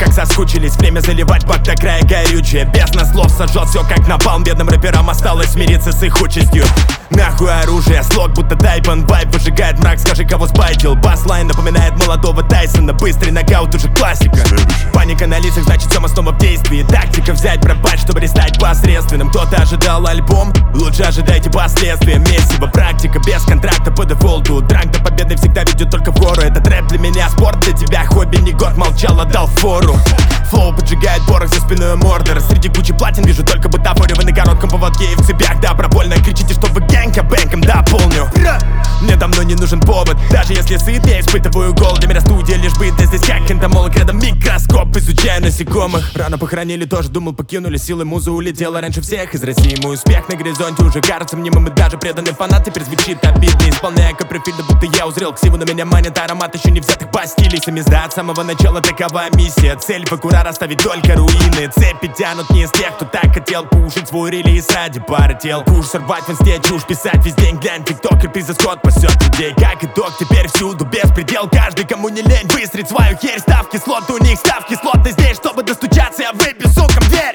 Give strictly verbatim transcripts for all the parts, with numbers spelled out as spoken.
как соскучились. Время заливать бак до края горючее. Без нас слов сожжет все как напалм. Бедным рэперам осталось смириться с их участью. Нахуй оружие, слог будто тайпан. Вайп выжигает мрак, скажи, кого спайкил. Баслайн напоминает молодого Тайсона. Быстрый нокаут, уже классика. Паника на лицах, значит всем снова в действии. Тактика взять, пропасть, чтобы не стать посредственным. Кто-то ожидал альбом, лучше ожидайте последствия. Месиво, практика без контракта по дефолту. Дранг до победы всегда ведет только в гору. Этот рэп для меня спорт, для тебя хобби. Не год молчал, отдал фору. Флоу поджигает порох за спиной мордор. Среди кучи платин вижу только бутафоры. Вы на коротком поводке и в цепях, да, пробольно кричите, что вы гэнг, а бэнком, да, помню. Мне давно не нужен повод, даже если сыт, я испытываю голод. Для меня студия лишь быт, я здесь как энтомолог. Рядом микроскоп, изучаю насекомых. Рано похоронили, тоже думал, покинули. Силы музы улетела раньше всех из России. Мой успех на горизонте уже кажется мнимым. И даже преданный фанат теперь звучит обидно. Исполняя капрофильно, будто я узрел ксиву. На меня манит аромат еще не взятых бастилий. Самизда от самого начала такова миссия. Цель в аккурат оставить только руины. Цепи тянут не из тех, кто так хотел пушить свой релиз ради пары тел. Куш сорвать в инсте, чушь писать весь день. Глянь, тиктокер, пиздец-код пасет людей. Как итог, теперь всюду беспредел. Каждый, кому не лень, выстрелить свою херь. Ставки слот, у них ставки слот. Ты здесь, чтобы достучаться, я выбью, сука, в дверь.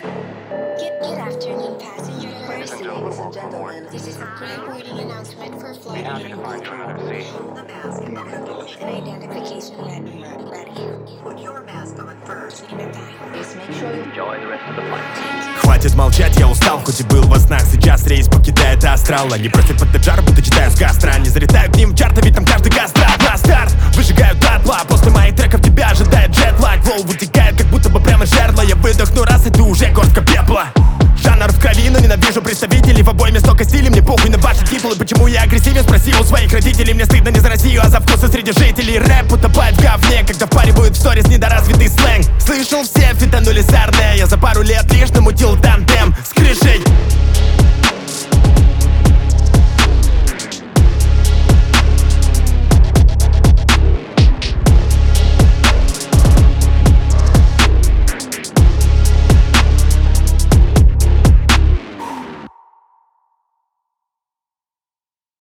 Good afternoon, passengers and gentlemen. This is a groundbreaking announcement for flight number one. The mask and identification ready. Ready. Put your mask on first. Please make sure you enjoy the rest of the flight. Хватит молчать, я устал, хоть и был во снах. Сейчас рейс покидает астрал. Они просят под джар, будто читаю с гастра. Не залетаю к ним в чарты, ведь там каждый гастрат. На старт выжигают дотла. После моих треков тебя ожидает джетлаг. Флоу вытекает, как будто бы прямо жерло. Я выдохну раз, и ты уже горстка пепла. Жанр в крови, но ненавижу представителей. В обойме столько стилей, мне похуй на ваши титулы. Почему я агрессивен, спроси у своих родителей. Мне стыдно не за Россию, а за вкусы среди жителей. Рэп утопает в говне, когда впаривают в сторис недоразвитый сленг. Слышал, все фитанули сарне. Я за пару лет лишь намутил там